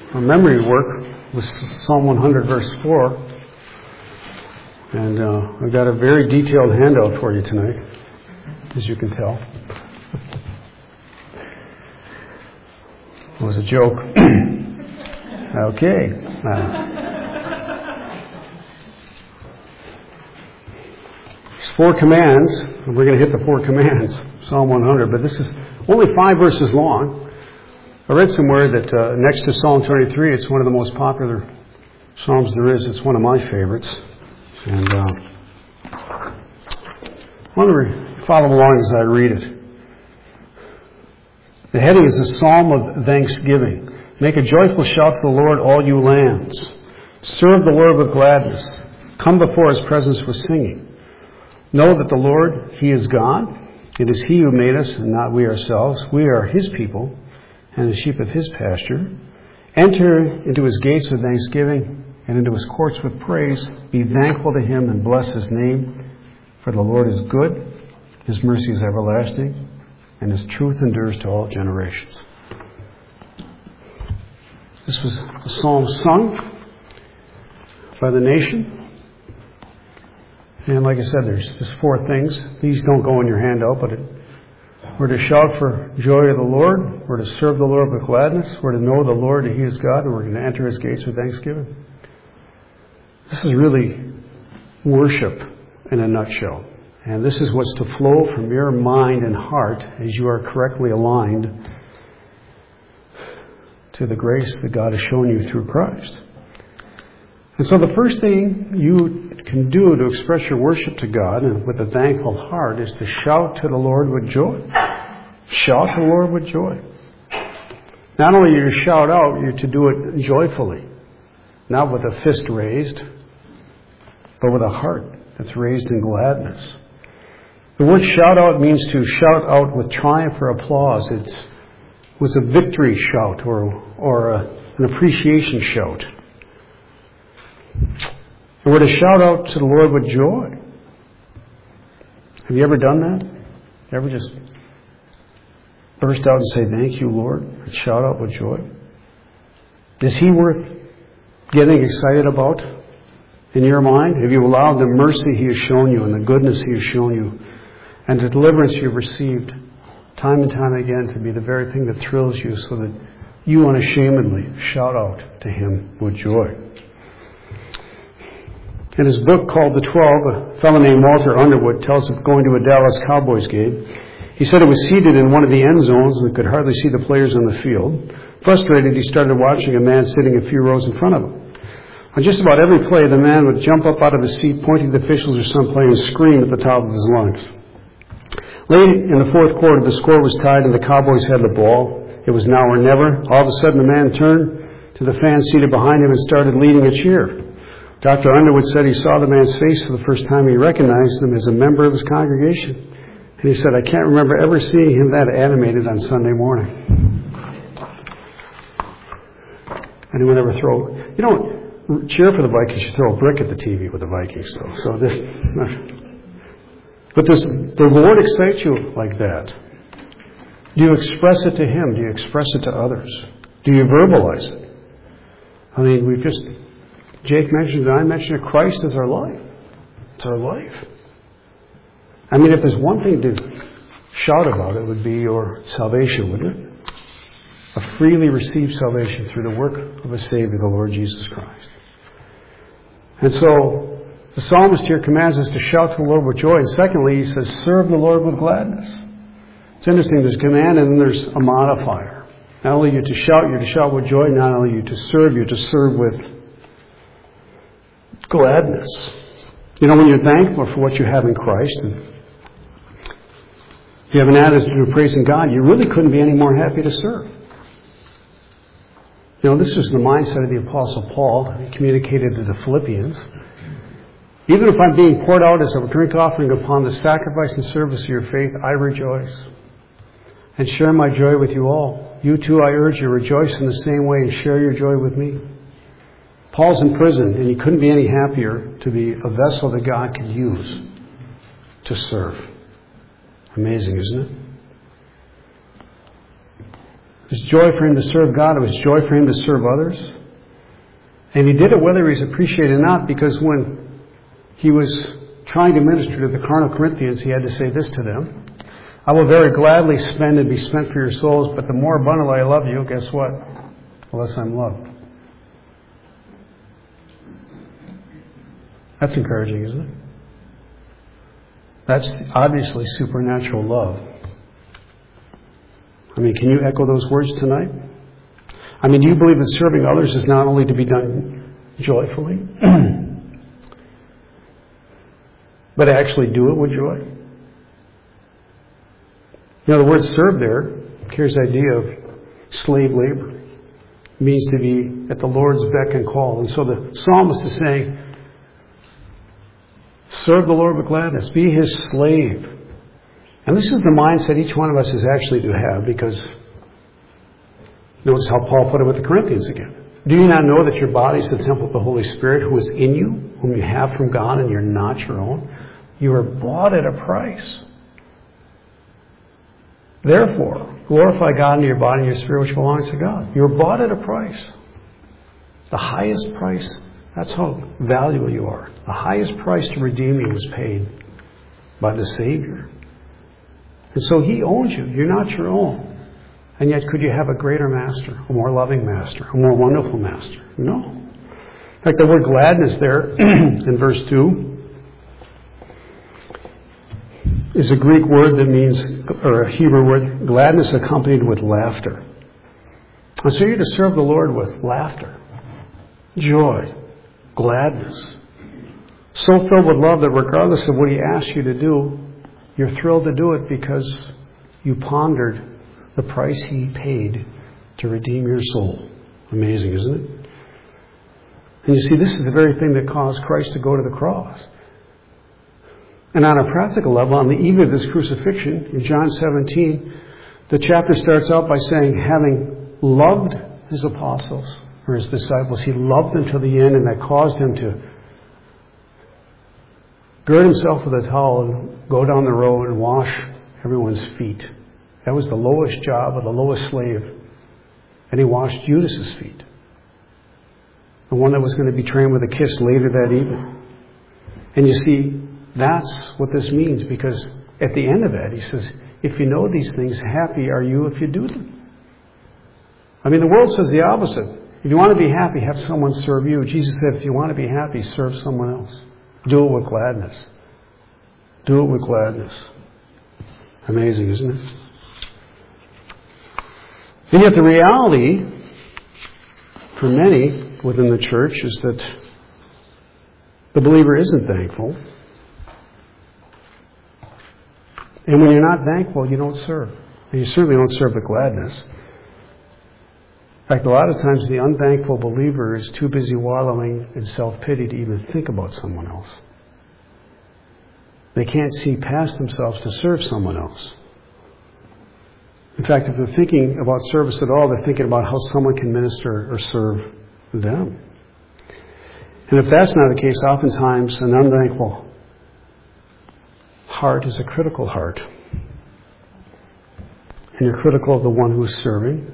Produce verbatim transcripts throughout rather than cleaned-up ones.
our memory work was Psalm one hundred, verse four. And uh, I've got a very detailed handout for you tonight, as you can tell. It was a joke. Okay. Uh, There's four commands, and we're going to hit the four commands, Psalm one hundred, but this is only five verses long. I read somewhere that uh, next to Psalm twenty-three, it's one of the most popular Psalms there is. It's one of my favorites. And uh, I want to re- follow along as I read it. The heading is a Psalm of Thanksgiving. Make a joyful shout to the Lord, all you lands. Serve the Lord with gladness. Come before His presence with singing. Know that the Lord, He is God. It is He who made us and not we ourselves. We are His people and the sheep of His pasture. Enter into His gates with thanksgiving and into His courts with praise. Be thankful to Him and bless His name. For the Lord is good. His mercy is everlasting. And His truth endures to all generations. This was a psalm sung by the nation. And like I said, there's just four things. These don't go in your handout, but it, we're to shout for joy to the Lord. We're to serve the Lord with gladness. We're to know the Lord, that He is God, and we're going to enter His gates with thanksgiving. This is really worship in a nutshell. And this is what's to flow from your mind and heart as you are correctly aligned to the grace that God has shown you through Christ. And so the first thing you can do to express your worship to God and with a thankful heart is to shout to the Lord with joy. Shout to the Lord with joy. Not only are you to shout out, you're to do it joyfully. Not with a fist raised, but with a heart that's raised in gladness. The word shout out means to shout out with triumph or applause. It's, it was a victory shout or, or a, an appreciation shout. And we're to shout out to the Lord with joy. Have you ever done that? You ever just burst out and say, thank you, Lord, and shout out with joy? Is He worth getting excited about in your mind? Have you allowed the mercy He has shown you and the goodness He has shown you and the deliverance you've received time and time again to be the very thing that thrills you so that you unashamedly shout out to Him with joy? In his book called The Twelve, a fellow named Walter Underwood tells of going to a Dallas Cowboys game. He said he was seated in one of the end zones and could hardly see the players on the field. Frustrated, he started watching a man sitting a few rows in front of him. On just about every play, the man would jump up out of his seat, pointing to the officials or some player, and scream at the top of his lungs. Late in the fourth quarter, the score was tied and the Cowboys had the ball. It was now or never. All of a sudden, the man turned to the fans seated behind him and started leading a cheer. Doctor Underwood said he saw the man's face for the first time. He recognized him as a member of his congregation. And he said, I can't remember ever seeing him that animated on Sunday morning. Anyone ever throw... You don't cheer for the Vikings, you throw a brick at the T V with the Vikings, though. So this... It's not, but does the Lord excite you like that? Do you express it to Him? Do you express it to others? Do you verbalize it? I mean, we've just... Jake mentioned it, I mentioned it, Christ is our life. It's our life. I mean, if there's one thing to shout about, it would be your salvation, wouldn't it? A freely received salvation through the work of a Savior, the Lord Jesus Christ. And so, the psalmist here commands us to shout to the Lord with joy. And secondly, he says, serve the Lord with gladness. It's interesting, there's a command and then there's a modifier. Not only are you to shout, you're to shout with joy. Not only are you to serve, you're to serve with gladness. You know, when you're thankful for what you have in Christ and you have an attitude of praising God, you really couldn't be any more happy to serve. You know, this was the mindset of the Apostle Paul. He communicated to the Philippians. Even if I'm being poured out as a drink offering upon the sacrifice and service of your faith, I rejoice and share my joy with you all. You too, I urge you, rejoice in the same way and share your joy with me. Paul's in prison, and he couldn't be any happier to be a vessel that God could use to serve. Amazing, isn't it? It was joy for him to serve God. It was joy for him to serve others. And he did it whether he's appreciated or not, because when he was trying to minister to the carnal Corinthians, he had to say this to them: I will very gladly spend and be spent for your souls, but the more abundantly I love you, guess what? The less I'm loved. That's encouraging, isn't it? That's obviously supernatural love. I mean, can you echo those words tonight? I mean, do you believe that serving others is not only to be done joyfully, but actually do it with joy? You know, the word serve there carries the idea of slave labor. It means to be at the Lord's beck and call. And so the psalmist is saying, serve the Lord with gladness. Be His slave. And this is the mindset each one of us is actually to have, because notice how Paul put it with the Corinthians again. Do you not know that your body is the temple of the Holy Spirit who is in you, whom you have from God, and you're not your own? You are bought at a price. Therefore, glorify God in your body and your spirit which belongs to God. You're bought at a price. The highest price. That's how valuable you are. The highest price to redeem you was paid by the Savior. And so He owns you. You're not your own. And yet, could you have a greater master, a more loving master, a more wonderful master? No. In fact, the word gladness there in verse two is a Greek word that means, or a Hebrew word, gladness accompanied with laughter. And so you're to serve the Lord with laughter, joy, gladness. So filled with love that regardless of what He asks you to do, you're thrilled to do it because you pondered the price He paid to redeem your soul. Amazing, isn't it? And you see, this is the very thing that caused Christ to go to the cross. And on a practical level, on the eve of this crucifixion, in John seventeen, the chapter starts out by saying, having loved His apostles, or His disciples, He loved them to the end, and that caused Him to gird Himself with a towel and go down the road and wash everyone's feet. That was the lowest job of the lowest slave. And He washed Judas's feet, the one that was going to betray Him with a kiss later that evening. And you see, that's what this means, because at the end of that, He says, if you know these things, happy are you if you do them. I mean, the world says the opposite. If you want to be happy, have someone serve you. Jesus said, if you want to be happy, serve someone else. Do it with gladness. Do it with gladness. Amazing, isn't it? And yet the reality for many within the church is that the believer isn't thankful. And when you're not thankful, you don't serve. And you certainly don't serve with gladness. In fact, a lot of times the unthankful believer is too busy wallowing in self-pity to even think about someone else. They can't see past themselves to serve someone else. In fact, if they're thinking about service at all, they're thinking about how someone can minister or serve them. And if that's not the case, oftentimes an unthankful heart is a critical heart. And you're critical of the one who's serving.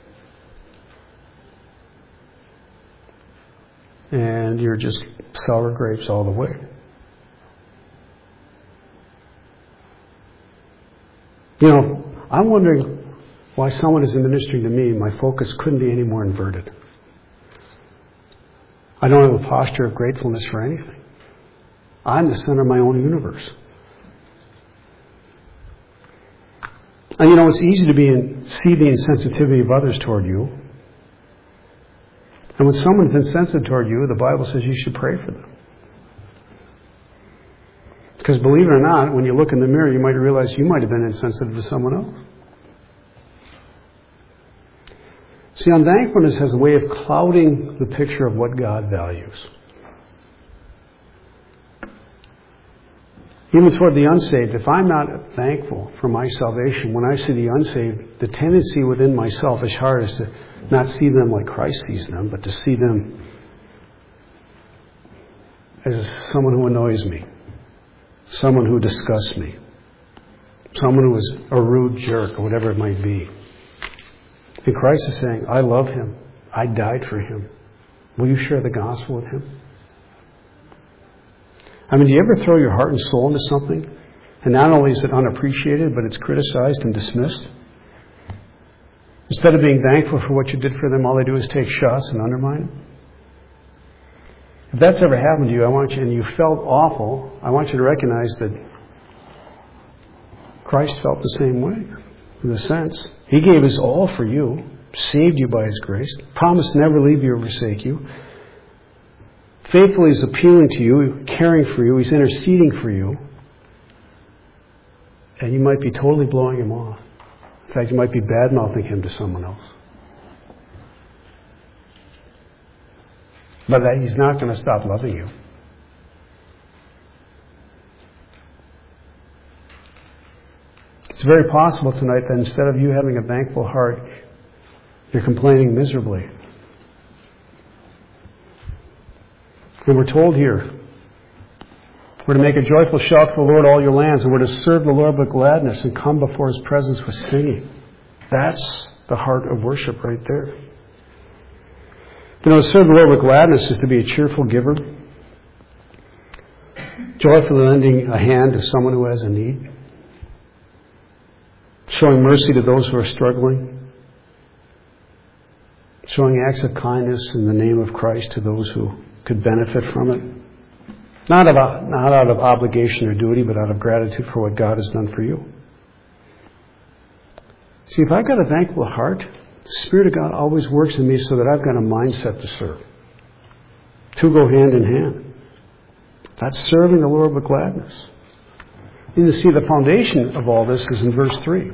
And you're just sour grapes all the way. You know, I'm wondering why someone is ministering to me, my focus couldn't be any more inverted. I don't have a posture of gratefulness for anything. I'm the center of my own universe. And you know, it's easy to be in, see the insensitivity of others toward you. And when someone's insensitive toward you, the Bible says you should pray for them. Because believe it or not, when you look in the mirror, you might realize you might have been insensitive to someone else. See, unthankfulness has a way of clouding the picture of what God values. Even toward the unsaved, if I'm not thankful for my salvation, when I see the unsaved, the tendency within my selfish heart is to not see them like Christ sees them, but to see them as someone who annoys me, someone who disgusts me, someone who is a rude jerk, or whatever it might be. And Christ is saying, I love him. I died for him. Will you share the gospel with him? I mean, do you ever throw your heart and soul into something, and not only is it unappreciated, but it's criticized and dismissed? Instead of being thankful for what you did for them, all they do is take shots and undermine it. If that's ever happened to you, I want you, and you felt awful, I want you to recognize that Christ felt the same way, in a sense. He gave his all for you, saved you by his grace, promised never leave you or forsake you. Faithfully is appealing to you, caring for you, he's interceding for you. And you might be totally blowing him off. In fact, you might be bad-mouthing him to someone else. But that he's not going to stop loving you. It's very possible tonight that instead of you having a thankful heart, you're complaining miserably. And we're told here, we're to make a joyful shout to the Lord, all your lands, and we're to serve the Lord with gladness and come before his presence with singing. That's the heart of worship right there. You know, to serve the Lord with gladness is to be a cheerful giver, joyfully lending a hand to someone who has a need, showing mercy to those who are struggling, showing acts of kindness in the name of Christ to those who could benefit from it. Not, about, not out of obligation or duty, but out of gratitude for what God has done for you. See, if I've got a thankful heart, the Spirit of God always works in me so that I've got a mindset to serve. Two go hand in hand. That's serving the Lord with gladness. You need to see the foundation of all this is in verse three.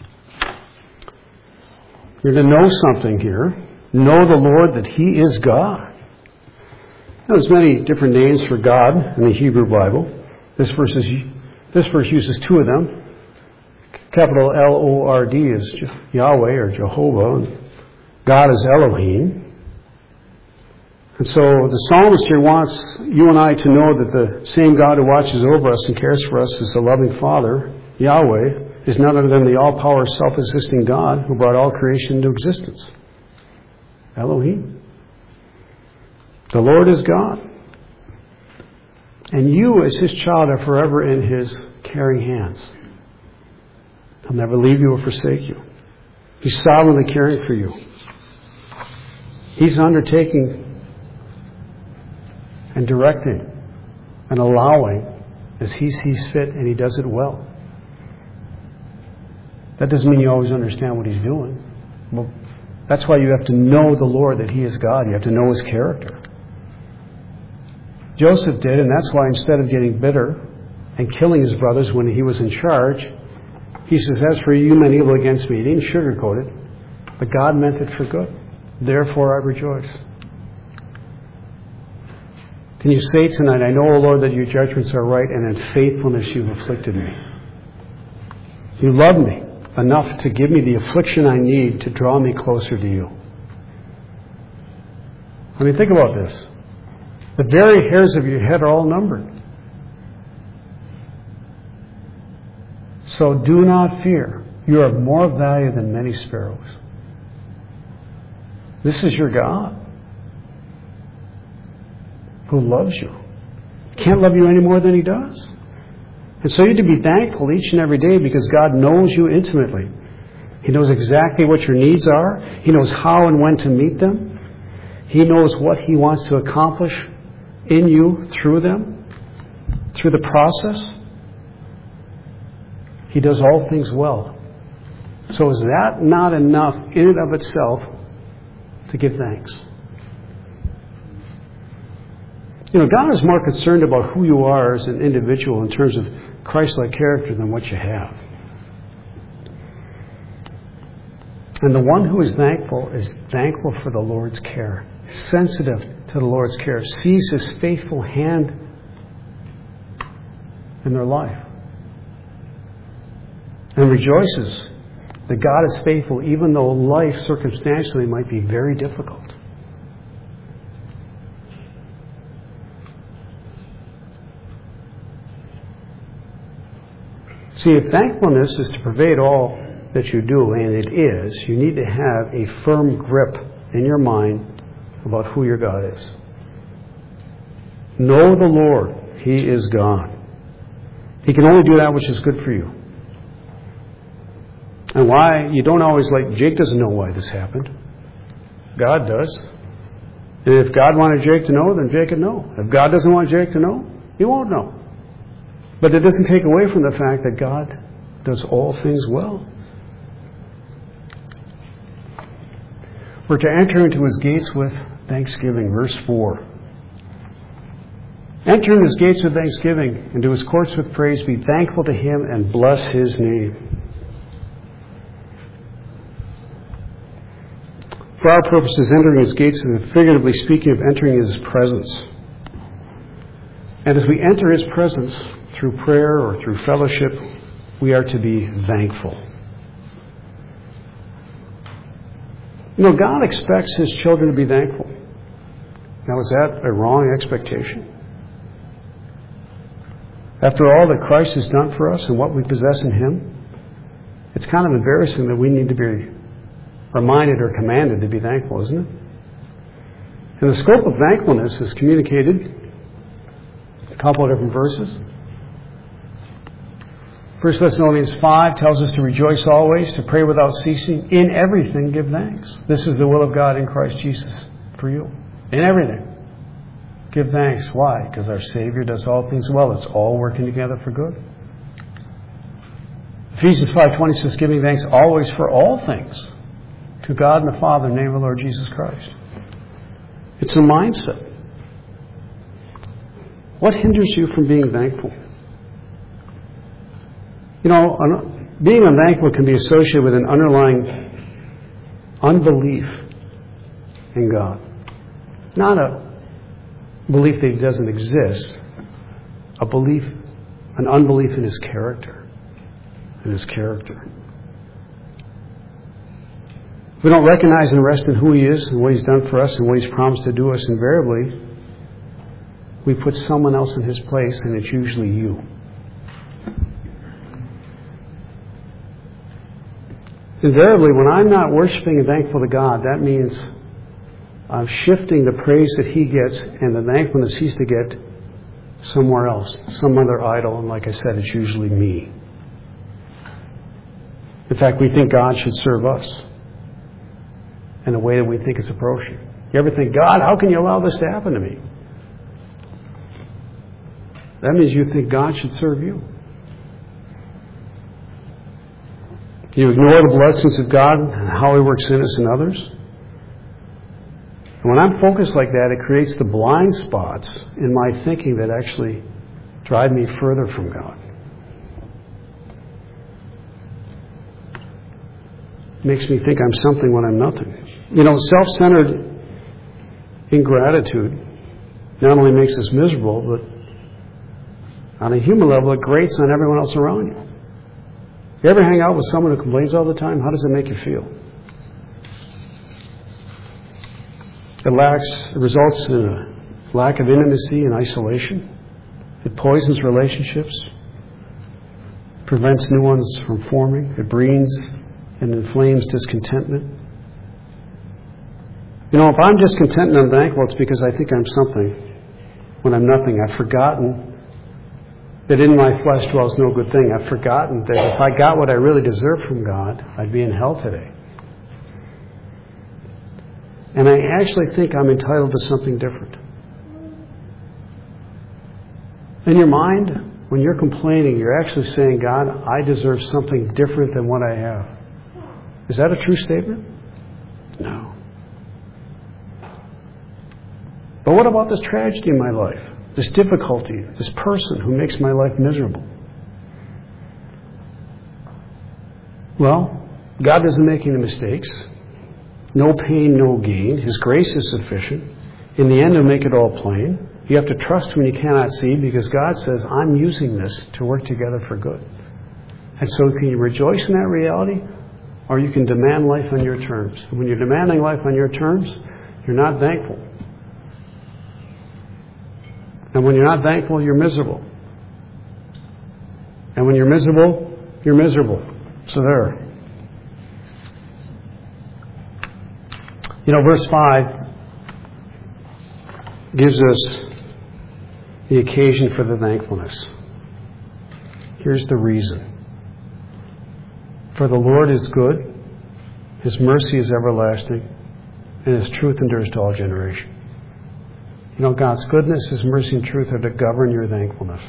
You're to know something here. Know the Lord that he is God. Now, there's many different names for God in the Hebrew Bible. This verse, is, this verse uses two of them. Capital L O R D is Yahweh or Jehovah. And God is Elohim. And so the psalmist here wants you and I to know that the same God who watches over us and cares for us as the loving Father, Yahweh, is none other than the all-power, self-existing God who brought all creation into existence. Elohim. The Lord is God. And you, as his child, are forever in his caring hands. He'll never leave you or forsake you. He's sovereignly caring for you. He's undertaking and directing and allowing as he sees fit, and he does it well. That doesn't mean you always understand what he's doing. Well, that's why you have to know the Lord, that he is God. You have to know his character. Joseph did, and that's why instead of getting bitter and killing his brothers when he was in charge, he says, as for you meant evil against me. He didn't sugarcoat it, but God meant it for good. Therefore I rejoice. Can you say tonight, I know, O Lord, that your judgments are right, and in faithfulness you've afflicted me. You love me enough to give me the affliction I need to draw me closer to you. I mean, think about this. The very hairs of your head are all numbered. So do not fear. You are of more value than many sparrows. This is your God who loves you. Can't love you any more than he does. And so you need to be thankful each and every day because God knows you intimately. He knows exactly what your needs are. He knows how and when to meet them. He knows what he wants to accomplish in you through them, through the process. He does all things well. So is that not enough in and of itself to give thanks? You know, God is more concerned about who you are as an individual in terms of Christ-like character than what you have. And the one who is thankful is thankful for the Lord's care, sensitive to the Lord's care, sees his faithful hand in their life, and rejoices that God is faithful even though life circumstantially might be very difficult. See, if thankfulness is to pervade all that you do, and it is, you need to have a firm grip in your mind about who your God is. Know the Lord. He is God. He can only do that which is good for you. And why? You don't always like, Jake doesn't know why this happened. God does. And if God wanted Jake to know, then Jake would know. If God doesn't want Jake to know, he won't know. But it doesn't take away from the fact that God does all things well. We're to enter into his gates with thanksgiving. Verse four. Enter in his gates with thanksgiving, into his courts with praise. Be thankful to him and bless his name. For our purposes, entering his gates is figuratively speaking of entering his presence. And as we enter his presence through prayer or through fellowship, we are to be thankful. You know, God expects his children to be thankful. Now, is that a wrong expectation? After all that Christ has done for us and what we possess in him, it's kind of embarrassing that we need to be reminded or commanded to be thankful, isn't it? And the scope of thankfulness is communicated in a couple of different verses. First Thessalonians five tells us to rejoice always, to pray without ceasing, in everything give thanks. This is the will of God in Christ Jesus for you. In everything. Give thanks. Why? Because our Savior does all things well. It's all working together for good. Ephesians five twenty says, giving thanks always for all things to God and the Father in the name of the Lord Jesus Christ. It's a mindset. What hinders you from being thankful? You know, being unthankful can be associated with an underlying unbelief in God. Not a belief that he doesn't exist, a belief, an unbelief in his character, in his character. If we don't recognize and rest in who he is and what he's done for us and what he's promised to do us, invariably, we put someone else in his place, and it's usually you. Invariably, when I'm not worshiping and thankful to God, that means I'm shifting the praise that he gets and the thankfulness he's to get somewhere else, some other idol, and like I said, it's usually me. In fact, we think God should serve us in a way that we think is appropriate. You ever think, God, how can you allow this to happen to me? That means you think God should serve you. You ignore the blessings of God and how he works in us and others. And when I'm focused like that, it creates the blind spots in my thinking that actually drive me further from God. It makes me think I'm something when I'm nothing. You know, self-centered ingratitude not only makes us miserable, but on a human level, it grates on everyone else around you. You ever hang out with someone who complains all the time? How does it make you feel? It lacks, it results in a lack of intimacy and isolation. It poisons relationships, prevents new ones from forming. It breeds and inflames discontentment. You know, if I'm discontent and unthankful, it's because I think I'm something when I'm nothing. I've forgotten that in my flesh dwells no good thing. I've forgotten that if I got what I really deserved from God, I'd be in hell today. And I actually think I'm entitled to something different. In your mind, when you're complaining, you're actually saying, God, I deserve something different than what I have. Is that a true statement? No. But what about this tragedy in my life? This difficulty, this person who makes my life miserable? Well, God doesn't make any mistakes. No pain, no gain. His grace is sufficient. In the end, he'll make it all plain. You have to trust when you cannot see, because God says, I'm using this to work together for good. And so can you rejoice in that reality, or you can demand life on your terms. And when you're demanding life on your terms, you're not thankful. And when you're not thankful, you're miserable. And when you're miserable, you're miserable. So there. You know, verse five gives us the occasion for the thankfulness. Here's the reason. For the Lord is good, His mercy is everlasting, and His truth endures to all generations. You know, God's goodness, His mercy, and truth are to govern your thankfulness.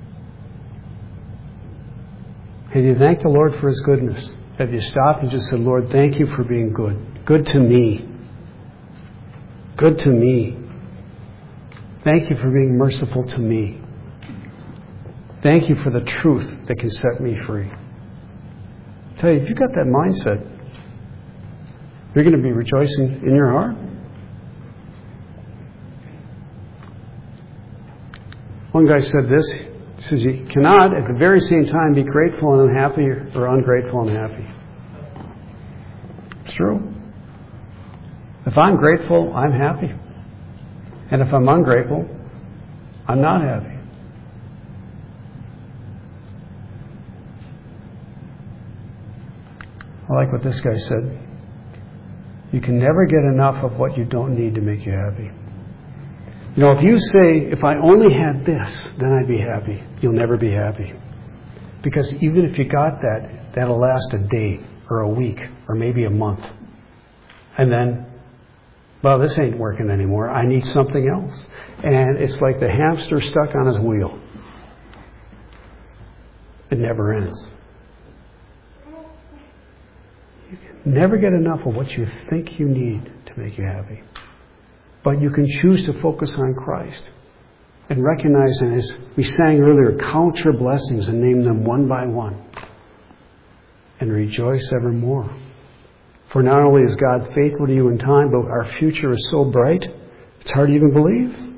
Have you thanked the Lord for His goodness? Have you stopped and just said, Lord, thank you for being good. Good to me. Good to me. Thank you for being merciful to me. Thank you for the truth that can set me free. I tell you, if you've got that mindset, you're going to be rejoicing in your heart. One guy said this. He says, you cannot at the very same time be grateful and unhappy or ungrateful and happy. It's true. If I'm grateful, I'm happy. And if I'm ungrateful, I'm not happy. I like what this guy said. You can never get enough of what you don't need to make you happy. You know, if you say, if I only had this, then I'd be happy, you'll never be happy. Because even if you got that, that'll last a day or a week or maybe a month. And then, well, this ain't working anymore. I need something else. And it's like the hamster stuck on his wheel. It never ends. You can never get enough of what you think you need to make you happy. But you can choose to focus on Christ and recognize, and as we sang earlier, count your blessings and name them one by one and rejoice evermore. For not only is God faithful to you in time, but our future is so bright, it's hard to even believe.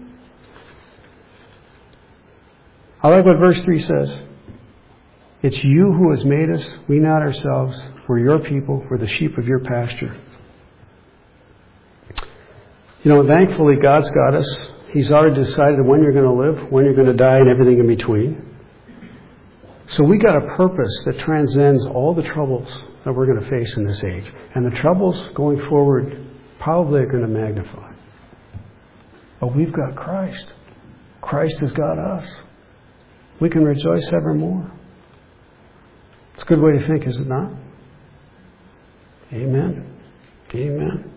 I like what verse three says. It's you who has made us, we not ourselves. We're your people, we're the sheep of your pasture. You know, thankfully, God's got us. He's already decided when you're going to live, when you're going to die, and everything in between. So we got a purpose that transcends all the troubles that we're going to face in this age. And the troubles going forward probably are going to magnify. But we've got Christ. Christ has got us. We can rejoice evermore. It's a good way to think, is it not? Amen. Amen.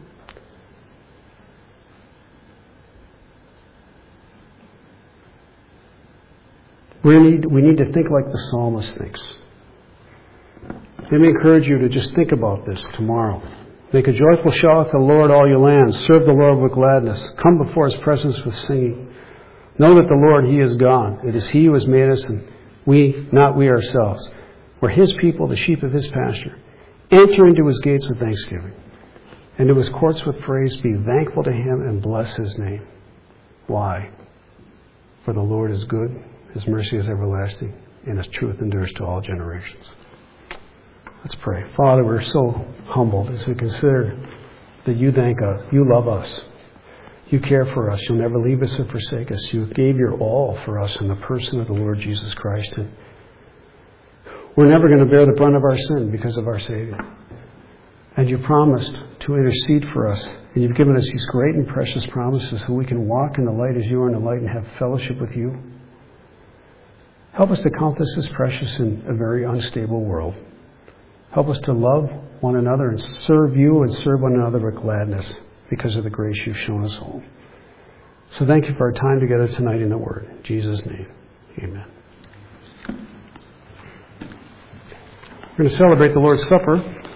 We need, we need to think like the psalmist thinks. Let me encourage you to just think about this tomorrow. Make a joyful shout to the Lord, all you lands. Serve the Lord with gladness. Come before His presence with singing. Know that the Lord, He is God. It is He who has made us, and we, not we ourselves. We're His people, the sheep of His pasture. Enter into His gates with thanksgiving, and to His courts with praise. Be thankful to Him and bless His name. Why? For the Lord is good. His mercy is everlasting, and His truth endures to all generations. Let's pray. Father, we're so humbled as we consider that you thank us, you love us, you care for us, you'll never leave us or forsake us. You gave your all for us in the person of the Lord Jesus Christ. And we're never going to bear the brunt of our sin because of our Savior. And you promised to intercede for us, and you've given us these great and precious promises so we can walk in the light as you are in the light and have fellowship with you. Help us to count this as precious in a very unstable world. Help us to love one another and serve you and serve one another with gladness because of the grace you've shown us all. So thank you for our time together tonight in the Word. In Jesus' name, amen. We're going to celebrate the Lord's Supper.